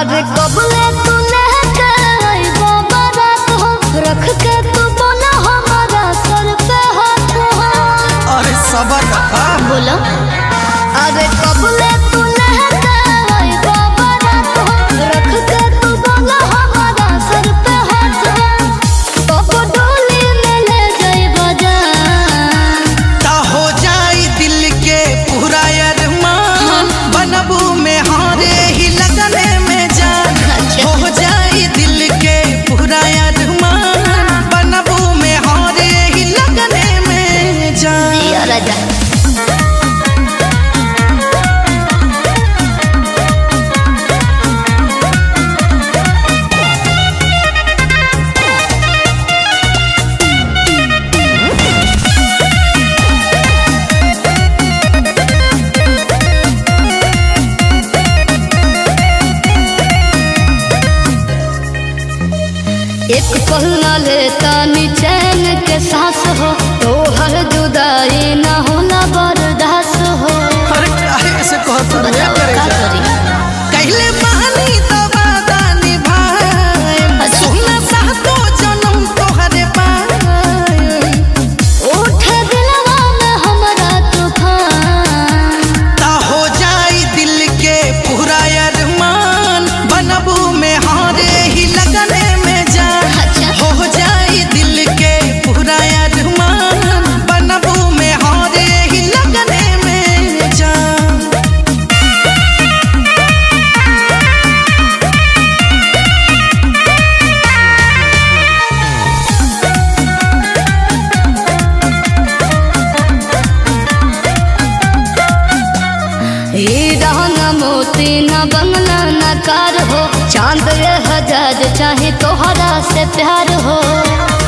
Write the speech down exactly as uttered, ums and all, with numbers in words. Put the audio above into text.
अरे कबले तू लेके आइबो बारात हो, रख के तू बोला हमारा सर पे हाथ हो। अरे सबर रखा बोलो अरे कबले तू लेके आइबो बारात हो, रख के तू बोला हमारा सर पे हाथ हो। बाबू डोली में ले जाइबो जान, ता हो जाई दिल के पूरा अरमान, बनबू में हारे ही लगने में जान। हो जाई दिल के पूरा अरमान, बनबू में हारे ही लगने में जान। दिया राजा एक पहला लेता नी चैन के सांस हो, तो हर जुदाई ना होना बर्दाश्त हो। अरे काहे ऐसे कहत रे बताओ करे का जा। करी? कहले बहानी तो वादा निभाए, सोना सातो जन्म तोहरे पाए। उठे दिलवा में हमारा तूफान, ता हो जाई दिल के पूरा अरमान, बनबू में हारे ही लगने में जान। अच्छा हो जाई दिल के पूरा अरमान, बनबू में हारे ही लगने में जान। हीरा न मोती न बंगला न कार हो, चांद ये हजार चाहे तोहरा से प्यार हो।